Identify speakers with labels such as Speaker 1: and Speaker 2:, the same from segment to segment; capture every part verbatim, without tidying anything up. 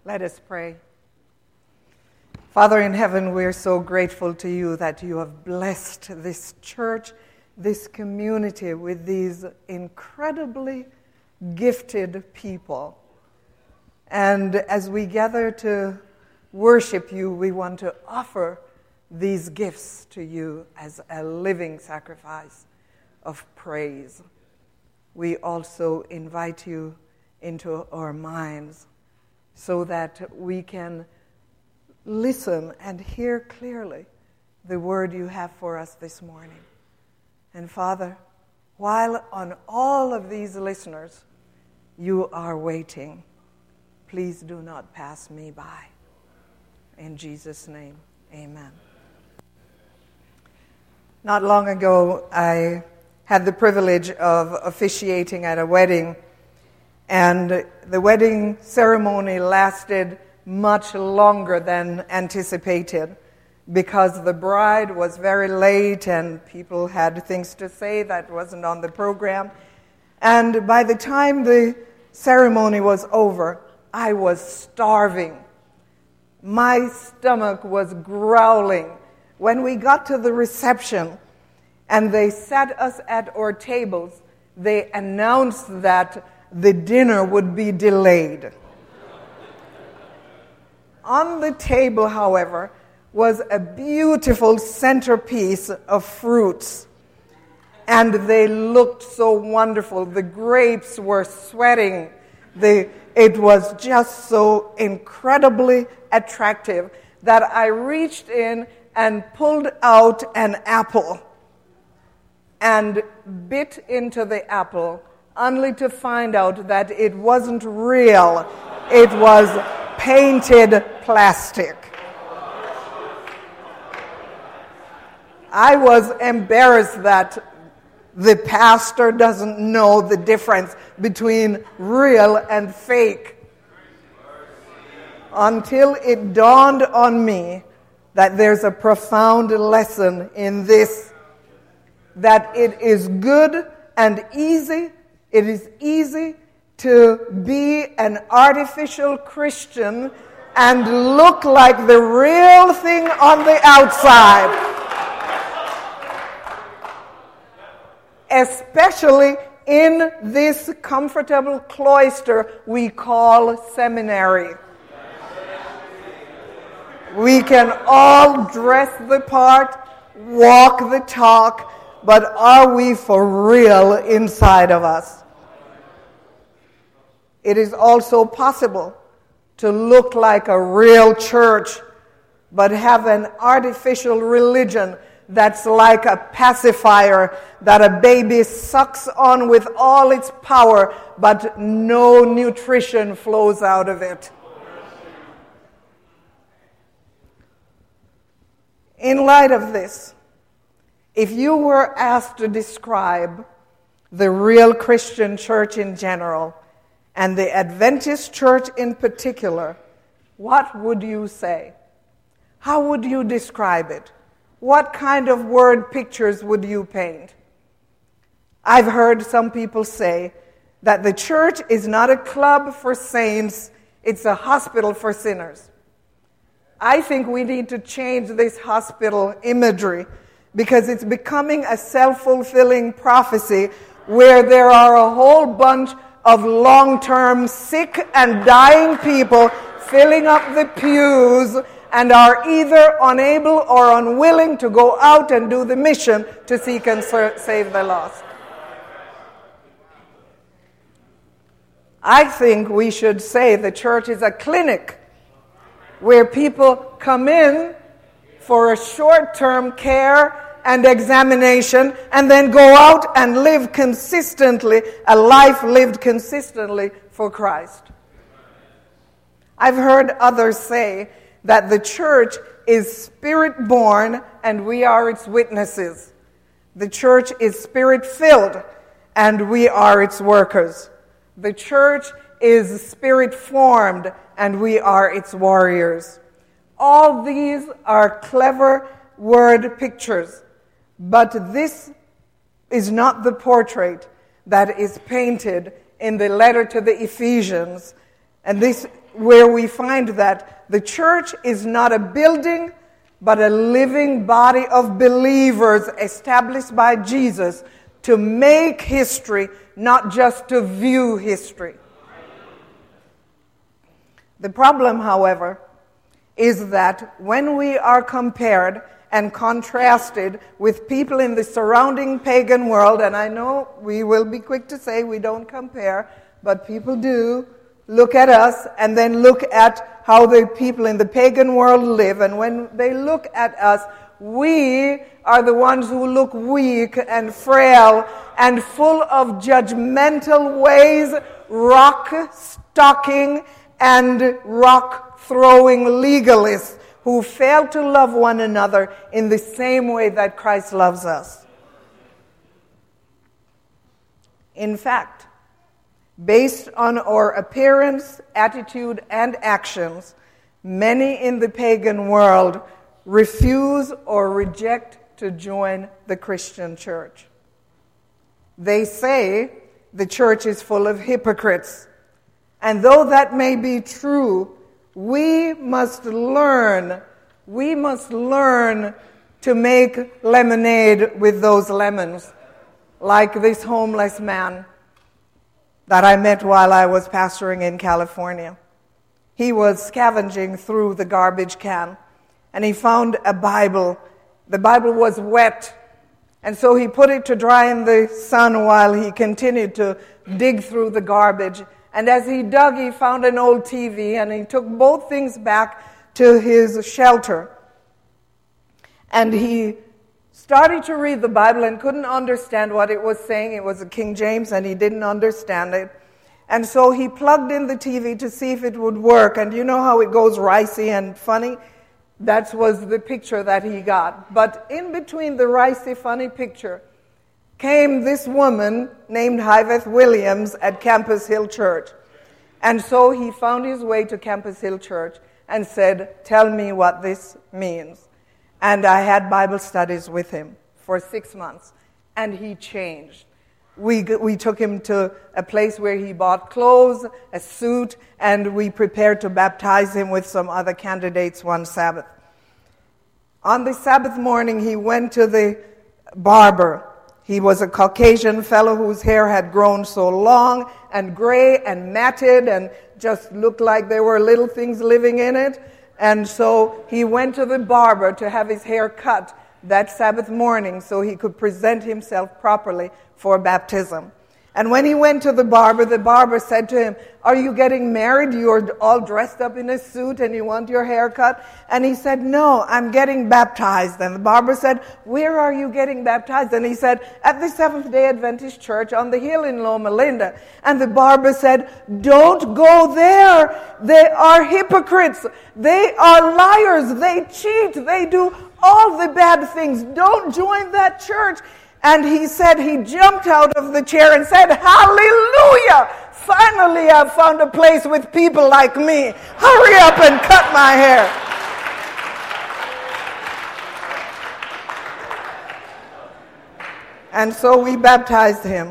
Speaker 1: Let us pray. Father in heaven, we're so grateful to you that you have blessed this church, this community with these incredibly gifted people. And as we gather to worship you, we want to offer these gifts to you as a living sacrifice of praise. We also invite you into our minds so that we can listen and hear clearly the word you have for us this morning. And Father, while on all of these listeners you are waiting, please do not pass me by. In Jesus' name, amen. Not long ago, I had the privilege of officiating at a wedding, and the wedding ceremony lasted much longer than anticipated because the bride was very late and people had things to say that wasn't on the program. And by the time the ceremony was over, I was starving. My stomach was growling. When we got to the reception and they sat us at our tables, they announced that the dinner would be delayed. On the table, however, was a beautiful centerpiece of fruits, and they looked so wonderful. The grapes were sweating. The, it was just so incredibly attractive that I reached in and pulled out an apple and bit into the apple, only to find out that it wasn't real. It was painted plastic. I was embarrassed that the pastor doesn't know the difference between real and fake, until it dawned on me that there's a profound lesson in this, that it is good and easy, it is easy to be an artificial Christian and look like the real thing on the outside. Especially in this comfortable cloister we call seminary. We can all dress the part, walk the talk, but are we for real inside of us? It is also possible to look like a real church, but have an artificial religion that's like a pacifier that a baby sucks on with all its power, but no nutrition flows out of it. In light of this, if you were asked to describe the real Christian church in general, and the Adventist church in particular, what would you say? How would you describe it? What kind of word pictures would you paint? I've heard some people say that the church is not a club for saints, it's a hospital for sinners. I think we need to change this hospital imagery because it's becoming a self-fulfilling prophecy where there are a whole bunch of long-term sick and dying people filling up the pews and are either unable or unwilling to go out and do the mission to seek and save the lost. I think we should say the church is a clinic where people come in for a short-term care and examination, and then go out and live consistently, a life lived consistently for Christ. I've heard others say that the church is spirit-born and we are its witnesses. The church is spirit-filled and we are its workers. The church is spirit-formed and we are its warriors. All these are clever word pictures. But this is not the portrait that is painted in the letter to the Ephesians. And this where we find that the church is not a building, but a living body of believers established by Jesus to make history, not just to view history. The problem, however, is that when we are compared and contrasted with people in the surrounding pagan world, and I know we will be quick to say we don't compare, but people do look at us and then look at how the people in the pagan world live, and when they look at us, we are the ones who look weak and frail and full of judgmental ways, rock-stalking and rock-throwing legalists who fail to love one another in the same way that Christ loves us. In fact, based on our appearance, attitude, and actions, many in the pagan world refuse or reject to join the Christian church. They say the church is full of hypocrites. And though that may be true, we must learn, we must learn to make lemonade with those lemons, like this homeless man that I met while I was pastoring in California. He was scavenging through the garbage can, and he found a Bible. The Bible was wet, and so he put it to dry in the sun while he continued to dig through the garbage. And as he dug, he found an old T V, and he took both things back to his shelter. And he started to read the Bible and couldn't understand what it was saying. It was a King James, and he didn't understand it. And so he plugged in the T V to see if it would work. And you know how it goes ricey and funny? That was the picture that he got. But in between the ricey, funny picture came this woman named Hyveth Williams at Campus Hill Church. And so he found his way to Campus Hill Church and said, "Tell me what this means." And I had Bible studies with him for six months, and he changed. We we took him to a place where he bought clothes, a suit, and we prepared to baptize him with some other candidates one Sabbath. On the Sabbath morning, he went to the barber. He was a Caucasian fellow whose hair had grown so long and gray and matted and just looked like there were little things living in it. And so he went to the barber to have his hair cut that Sabbath morning so he could present himself properly for baptism. And when he went to the barber, the barber said to him, "Are you getting married? You're all dressed up in a suit and you want your hair cut?" And he said, "No, I'm getting baptized." And the barber said, "Where are you getting baptized?" And he said, "At the Seventh-day Adventist Church on the hill in Loma Linda." And the barber said, "Don't go there. They are hypocrites. They are liars. They cheat. They do all the bad things. Don't join that church." And he said he jumped out of the chair and said, "Hallelujah! Finally I've found a place with people like me. Hurry up and cut my hair." And so we baptized him.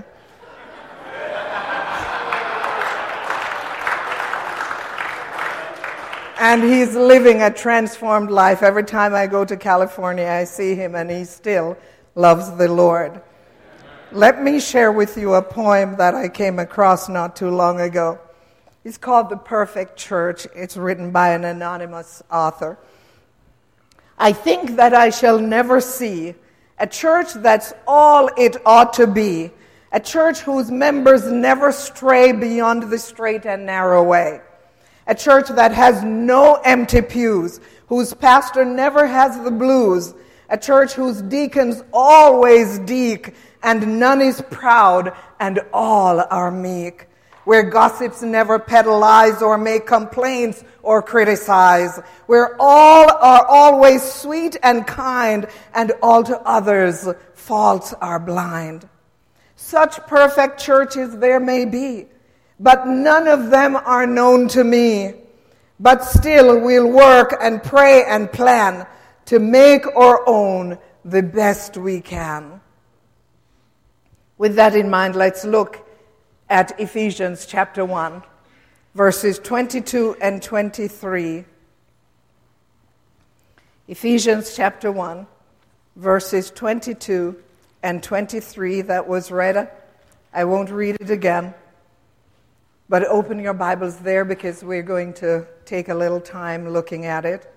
Speaker 1: And he's living a transformed life. Every time I go to California, I see him, and he still loves the Lord. Let me share with you a poem that I came across not too long ago. It's called The Perfect Church. It's written by an anonymous author. "I think that I shall never see a church that's all it ought to be, a church whose members never stray beyond the straight and narrow way, a church that has no empty pews, whose pastor never has the blues, a church whose deacons always deek, and none is proud, and all are meek, where gossips never peddle lies or make complaints or criticize, where all are always sweet and kind, and all to others' faults are blind. Such perfect churches there may be, but none of them are known to me. But still we'll work and pray and plan to make our own the best we can." With that in mind, let's look at Ephesians chapter one, verses twenty-two and twenty-three. Ephesians chapter one, verses twenty-two and twenty-three. That was read. I won't read it again. But open your Bibles there because we're going to take a little time looking at it.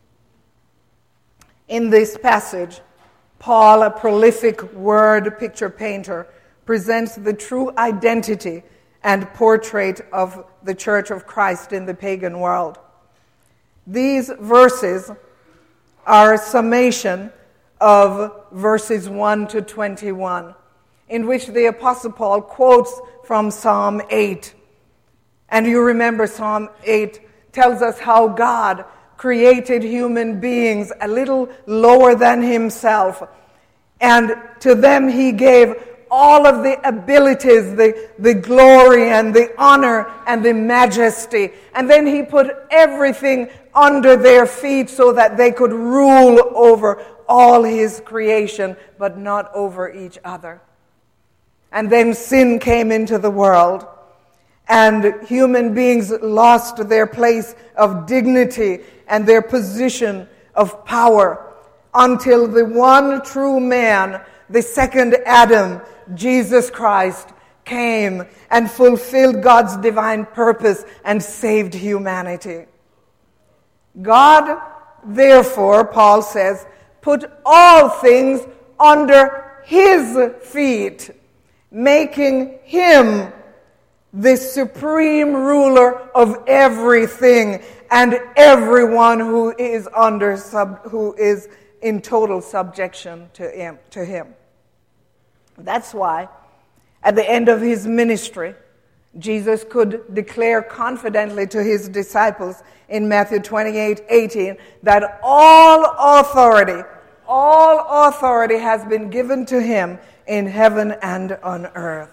Speaker 1: In this passage, Paul, a prolific word picture painter, presents the true identity and portrait of the Church of Christ in the pagan world. These verses are a summation of verses one to twenty-one, in which the Apostle Paul quotes from Psalm eight. And you remember Psalm eight tells us how God created human beings a little lower than himself. And to them he gave all of the abilities, the, the glory and the honor and the majesty. And then he put everything under their feet so that they could rule over all his creation, but not over each other. And then sin came into the world, and human beings lost their place of dignity and their position of power until the one true man, the second Adam, Jesus Christ, came and fulfilled God's divine purpose and saved humanity. God, therefore, Paul says, put all things under his feet, making him the supreme ruler of everything and everyone who is under sub, who is in total subjection to him, to him. That's why at the end of his ministry, Jesus could declare confidently to his disciples in Matthew twenty-eight eighteen that all authority, all authority has been given to him in heaven and on earth.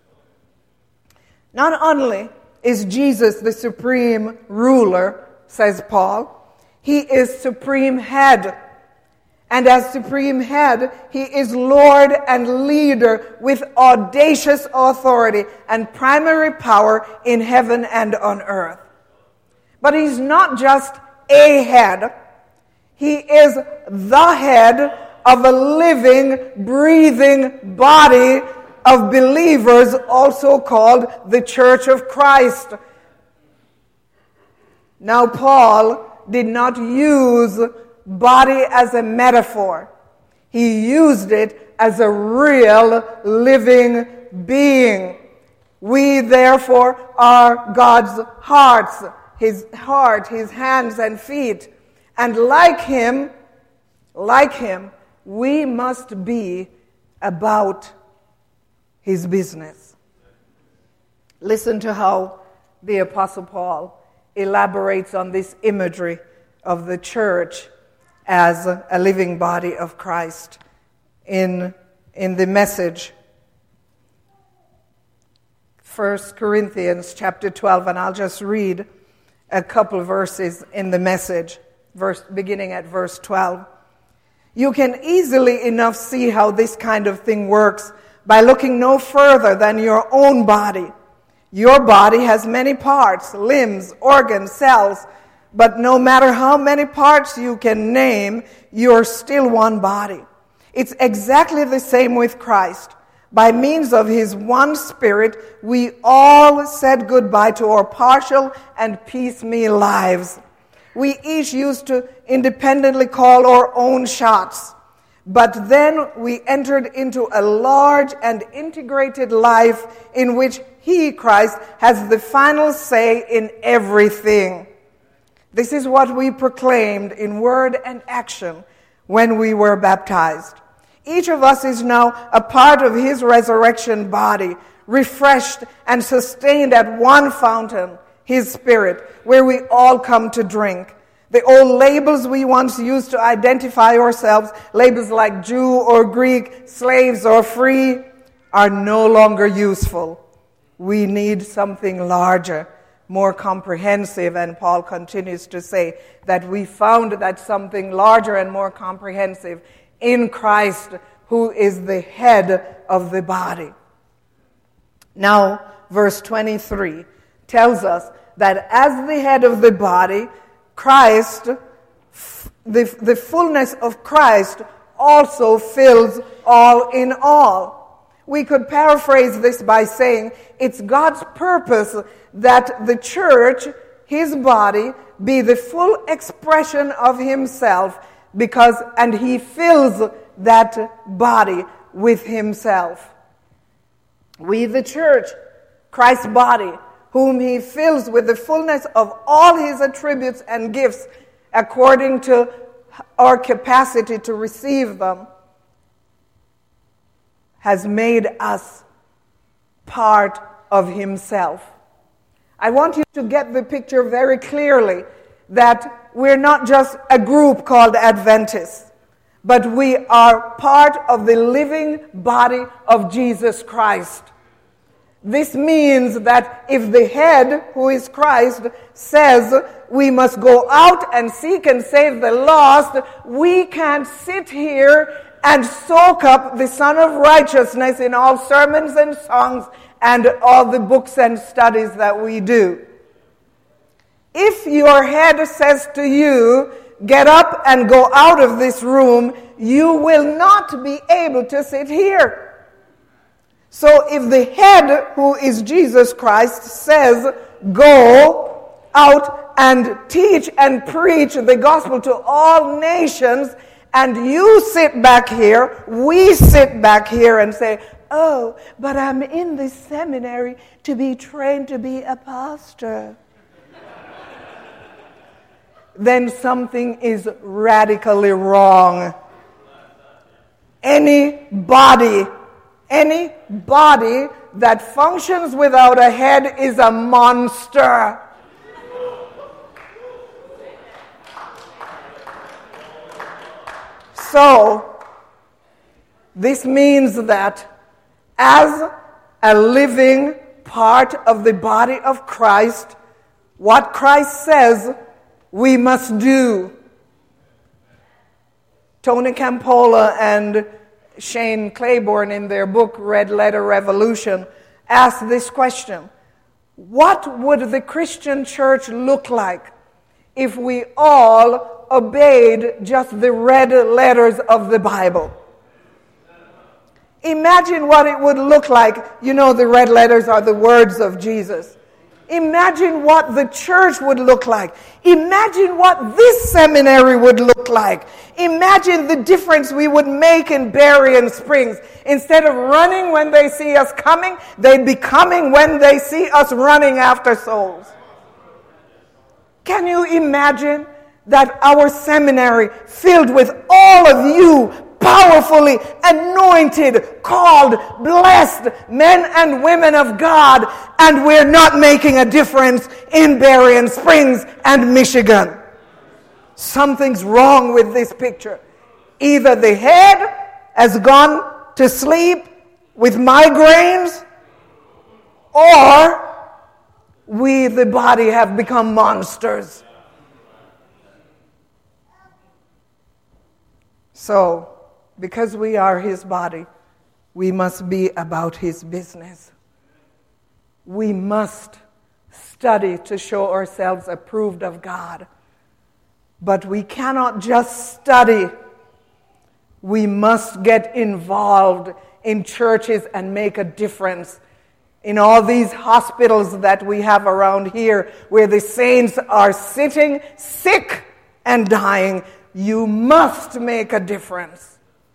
Speaker 1: Not only is Jesus the supreme ruler, says Paul, he is supreme head. And as supreme head, he is Lord and leader with audacious authority and primary power in heaven and on earth. But he's not just a head. He is the head of a living, breathing body of believers, also called the Church of Christ. Now, Paul did not use body as a metaphor. He used it as a real living being. We, therefore, are God's hearts, his heart, his hands and feet. And like him, like him, we must be about his business. Listen to how the Apostle Paul elaborates on this imagery of the church as a living body of Christ in, in the Message. First Corinthians chapter twelve, and I'll just read a couple verses in the Message, verse, beginning at verse twelve. You can easily enough see how this kind of thing works by looking no further than your own body. Your body has many parts, limbs, organs, cells, but no matter how many parts you can name, you're still one body. It's exactly the same with Christ. By means of his one Spirit, we all said goodbye to our partial and piecemeal lives. We each used to independently call our own shots. But then we entered into a large and integrated life in which he, Christ, has the final say in everything. This is what we proclaimed in word and action when we were baptized. Each of us is now a part of his resurrection body, refreshed and sustained at one fountain, his Spirit, where we all come to drink. The old labels we once used to identify ourselves, labels like Jew or Greek, slaves or free, are no longer useful. We need something larger, more comprehensive, and Paul continues to say that we found that something larger and more comprehensive in Christ, who is the head of the body. Now, verse twenty-three tells us that as the head of the body, Christ, the, the fullness of Christ also fills all in all. We could paraphrase this by saying it's God's purpose that the church, his body, be the full expression of himself, because and he fills that body with himself. We, the church, Christ's body, whom he fills with the fullness of all his attributes and gifts according to our capacity to receive them, has made us part of himself. I want you to get the picture very clearly that we're not just a group called Adventists, but we are part of the living body of Jesus Christ. This means that if the head, who is Christ, says we must go out and seek and save the lost, we can't sit here and soak up the Son of Righteousness in all sermons and songs and all the books and studies that we do. If your head says to you, get up and go out of this room, you will not be able to sit here. So if the head, who is Jesus Christ, says, go out and teach and preach the gospel to all nations, and you sit back here, we sit back here and say, oh, but I'm in this seminary to be trained to be a pastor. Then something is radically wrong. Any body, any body that functions without a head is a monster. So, this means that as a living part of the body of Christ, what Christ says we must do. Tony Campola and Shane Claiborne, in their book Red Letter Revolution, asked this question: what would the Christian church look like if we all obeyed just the red letters of the Bible? Imagine what it would look like. You know, the red letters are the words of Jesus. Imagine what the church would look like. Imagine what this seminary would look like. Imagine the difference we would make in Berrien Springs. Instead of running when they see us coming, they'd be coming when they see us running after souls. Can you imagine that our seminary, filled with all of you, powerfully anointed, called, blessed men and women of God, and we're not making a difference in Berrien Springs and Michigan? Something's wrong with this picture. Either the head has gone to sleep with migraines, or we, the body, have become monsters. So, because we are his body, we must be about his business. We must study to show ourselves approved of God. But we cannot just study. We must get involved in churches and make a difference. In all these hospitals that we have around here, where the saints are sitting sick and dying, you must make a difference.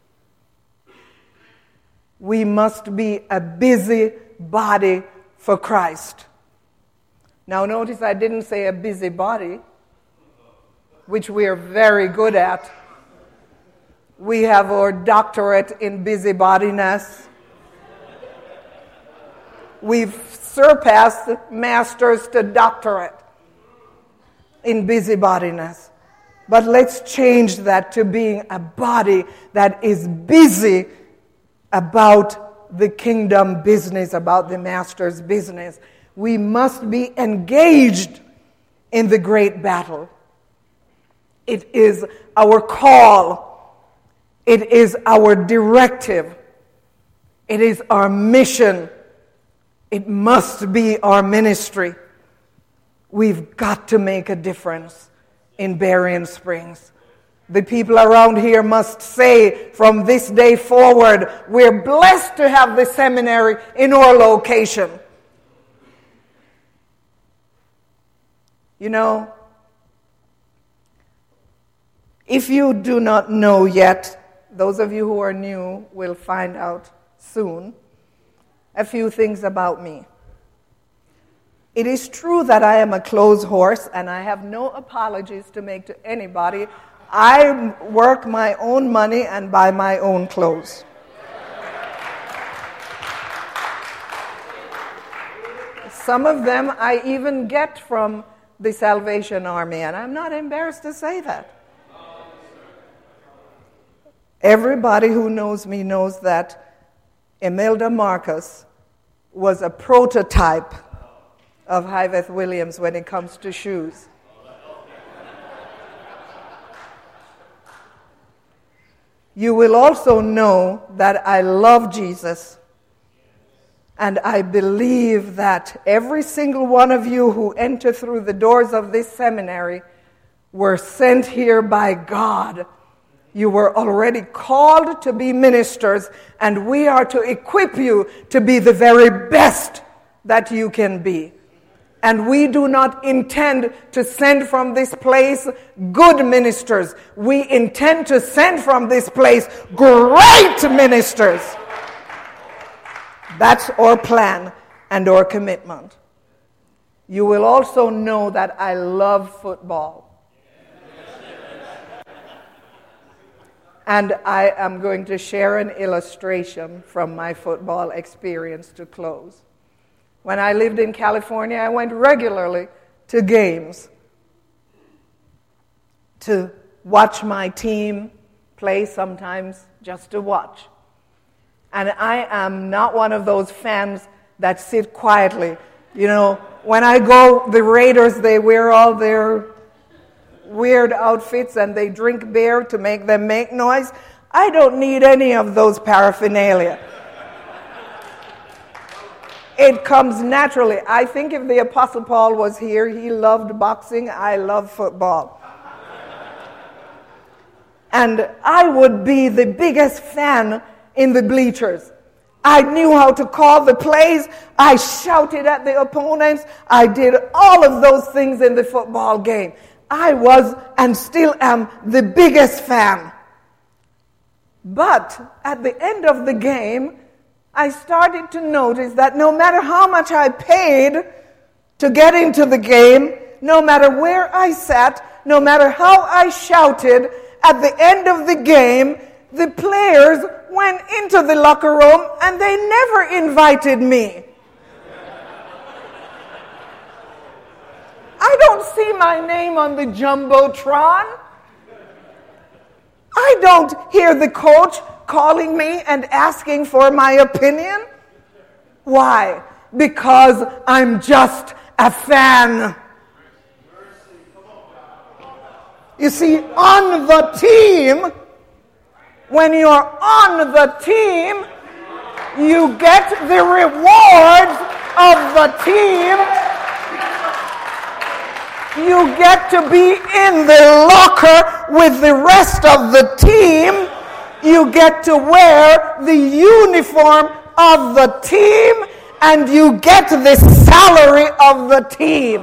Speaker 1: We must be a busy body for Christ. Now notice I didn't say a busy body, which we are very good at. We have our doctorate in busybodiness. We've surpassed masters to doctorate in busybodiness. But let's change that to being a body that is busy about the kingdom business, about the master's business. We must be engaged in the great battle. It is our call. It is our directive. It is our mission. It must be our ministry. We've got to make a difference in Berrien Springs. The people around here must say from this day forward, we're blessed to have the seminary in our location. You know, if you do not know yet, those of you who are new will find out soon, a few things about me. It is true that I am a clothes horse, and I have no apologies to make to anybody. I work my own money and buy my own clothes. Some of them I even get from the Salvation Army, and I'm not embarrassed to say that. Everybody who knows me knows that Imelda Marcus was a prototype of Hyveth Williams when it comes to shoes. You will also know that I love Jesus, and I believe that every single one of you who enter through the doors of this seminary were sent here by God. You were already called to be ministers, and we are to equip you to be the very best that you can be. And we do not intend to send from this place good ministers. We intend to send from this place great ministers. That's our plan and our commitment. You will also know that I love football. And I am going to share an illustration from my football experience to close. When I lived in California, I went regularly to games to watch my team play, sometimes just to watch. And I am not one of those fans that sit quietly. You know, when I go, the Raiders, they wear all their weird outfits and they drink beer to make them make noise. I don't need any of those paraphernalia. It comes naturally. I think if the Apostle Paul was here, he loved boxing. I love football. And I would be the biggest fan in the bleachers. I knew how to call the plays. I shouted at the opponents. I did all of those things in the football game. I was and still am the biggest fan. But at the end of the game, I started to notice that no matter how much I paid to get into the game, no matter where I sat, no matter how I shouted, at the end of the game, the players went into the locker room and they never invited me. I don't see my name on the Jumbotron. I don't hear the coach calling me and asking for my opinion. Why? Because I'm just a fan. You see, on the team, when you're on the team, you get the rewards of the team. You get to be in the locker with the rest of the team. You get to wear the uniform of the team, and you get the salary of the team.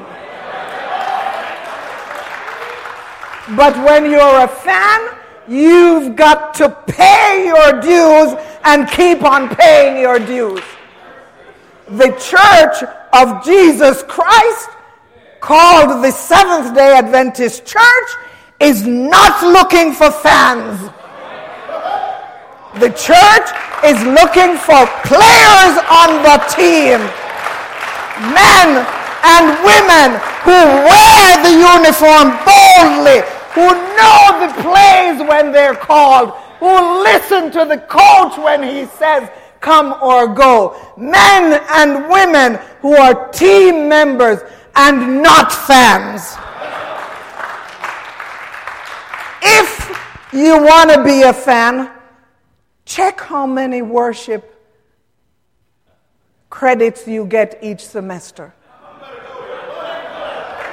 Speaker 1: But when you're a fan, you've got to pay your dues and keep on paying your dues. The Church of Jesus Christ, called the Seventh-day Adventist Church, is not looking for fans. The church is looking for players on the team. Men and women who wear the uniform boldly, who know the plays when they're called, who listen to the coach when he says, come or go. Men and women who are team members and not fans. If you want to be a fan, check how many worship credits you get each semester.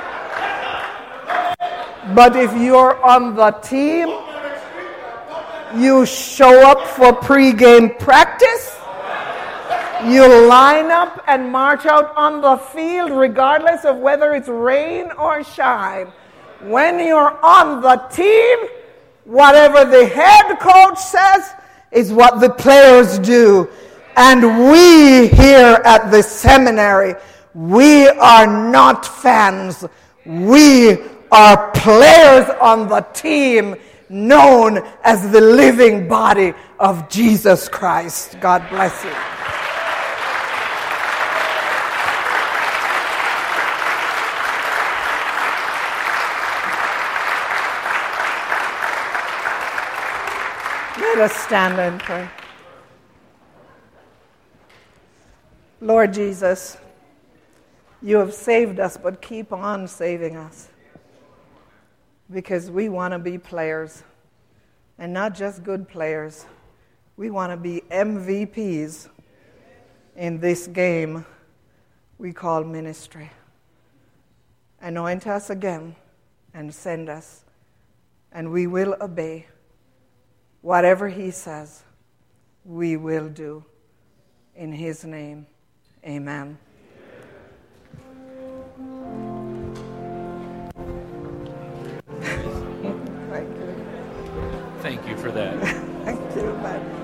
Speaker 1: But if you're on the team, you show up for pregame practice, you line up and march out on the field regardless of whether it's rain or shine. When you're on the team, whatever the head coach says is what the players do. And we here at the seminary, we are not fans. We are players on the team known as the living body of Jesus Christ. God bless you. Let us stand and pray. Lord Jesus, you have saved us, but keep on saving us. Because we want to be players. And not just good players. We want to be M V Ps in this game we call ministry. Anoint us again and send us. And we will obey. Whatever he says, we will do. In his name, amen.
Speaker 2: Thank you for that.
Speaker 1: Thank you, man.